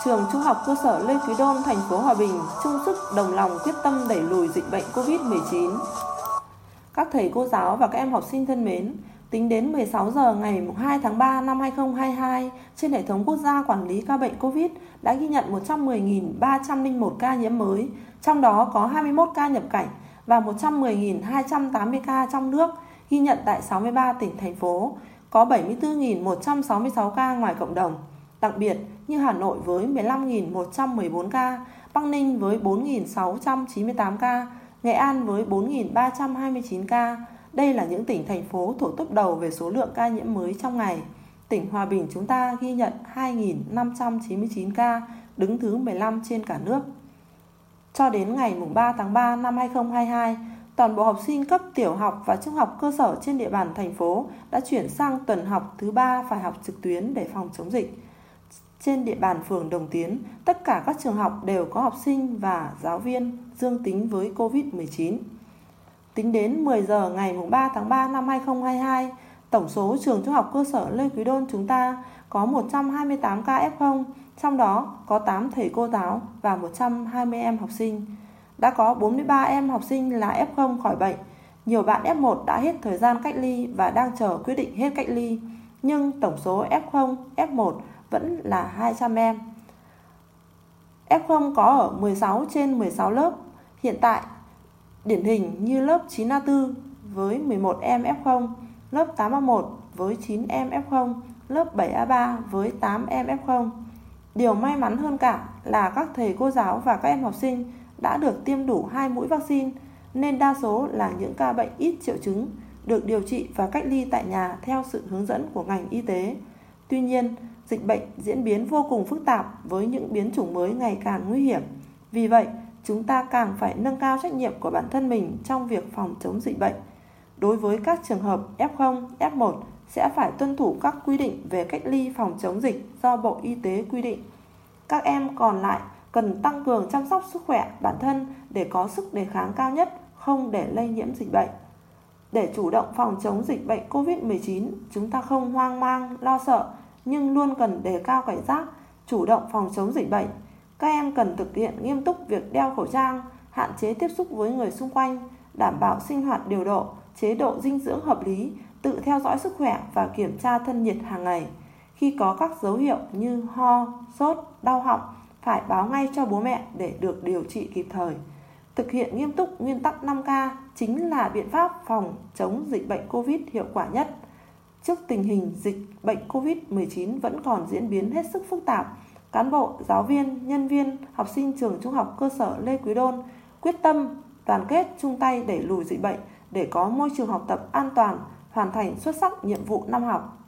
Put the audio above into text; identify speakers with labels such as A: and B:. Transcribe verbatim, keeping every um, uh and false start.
A: Trường Trung học cơ sở Lê Quý Đôn, thành phố Hòa Bình chung sức đồng lòng quyết tâm đẩy lùi dịch bệnh covid mười chín. Các thầy cô giáo và các em học sinh thân mến, tính đến mười sáu giờ ngày hai tháng ba năm hai nghìn không trăm hai mươi hai, trên hệ thống quốc gia quản lý ca bệnh Covid đã ghi nhận một trăm mười nghìn ba trăm lẻ một ca nhiễm mới, trong đó có hai mươi mốt ca nhập cảnh và một trăm mười nghìn hai trăm tám mươi ca trong nước, ghi nhận tại sáu mươi ba tỉnh, thành phố, có bảy mươi tư nghìn một trăm sáu mươi sáu ca ngoài cộng đồng. Đặc biệt như Hà Nội với mười lăm nghìn một trăm mười bốn ca, Bắc Ninh với bốn nghìn sáu trăm chín mươi tám ca, Nghệ An với bốn nghìn ba trăm hai mươi chín ca. Đây là những tỉnh, thành phố thuộc top đầu về số lượng ca nhiễm mới trong ngày. Tỉnh Hòa Bình chúng ta ghi nhận hai nghìn năm trăm chín mươi chín ca, đứng thứ mười lăm trên cả nước. Cho đến ngày ba tháng ba năm hai nghìn không trăm hai mươi hai, toàn bộ học sinh cấp tiểu học và trung học cơ sở trên địa bàn thành phố đã chuyển sang tuần học thứ ba phải học trực tuyến để phòng chống dịch. Trên địa bàn phường Đồng Tiến, tất cả các trường học đều có học sinh và giáo viên dương tính với covid mười chín. Tính đến mười giờ ngày ba tháng ba năm hai nghìn không trăm hai mươi hai, tổng số trường Trung học cơ sở Lê Quý Đôn chúng ta có một trăm hai mươi tám ca ép không, trong đó có tám thầy cô giáo và một trăm hai mươi em học sinh. Đã có bốn mươi ba em học sinh là ép không khỏi bệnh. Nhiều bạn ép một đã hết thời gian cách ly và đang chờ quyết định hết cách ly, nhưng tổng số ép không, ép một vẫn là hai trăm em. ép không có ở mười sáu trên mười sáu lớp. Hiện tại, điển hình như lớp chín A bốn với mười một em ép không, lớp tám A một với chín em ép không, lớp bảy A ba với tám em ép không. Điều may mắn hơn cả là các thầy cô giáo và các em học sinh đã được tiêm đủ hai mũi vaccine, nên đa số là những ca bệnh ít triệu chứng, được điều trị và cách ly tại nhà theo sự hướng dẫn của ngành y tế. Tuy nhiên, dịch bệnh diễn biến vô cùng phức tạp với những biến chủng mới ngày càng nguy hiểm. Vì vậy, chúng ta càng phải nâng cao trách nhiệm của bản thân mình trong việc phòng chống dịch bệnh. Đối với các trường hợp ép không, ép một sẽ phải tuân thủ các quy định về cách ly phòng chống dịch do Bộ Y tế quy định. Các em còn lại cần tăng cường chăm sóc sức khỏe bản thân để có sức đề kháng cao nhất, không để lây nhiễm dịch bệnh. Để chủ động phòng chống dịch bệnh covid mười chín, chúng ta không hoang mang, lo sợ, nhưng luôn cần đề cao cảnh giác, chủ động phòng chống dịch bệnh. Các em cần thực hiện nghiêm túc việc đeo khẩu trang, hạn chế tiếp xúc với người xung quanh, đảm bảo sinh hoạt điều độ, chế độ dinh dưỡng hợp lý, tự theo dõi sức khỏe và kiểm tra thân nhiệt hàng ngày. Khi có các dấu hiệu như ho, sốt, đau họng, phải báo ngay cho bố mẹ để được điều trị kịp thời. Thực hiện nghiêm túc nguyên tắc năm K chính là biện pháp phòng chống dịch bệnh Covid hiệu quả nhất. Trước tình hình dịch bệnh covid mười chín vẫn còn diễn biến hết sức phức tạp, cán bộ, giáo viên, nhân viên, học sinh trường Trung học cơ sở Lê Quý Đôn quyết tâm, đoàn kết, chung tay đẩy lùi dịch bệnh để có môi trường học tập an toàn, hoàn thành xuất sắc nhiệm vụ năm học.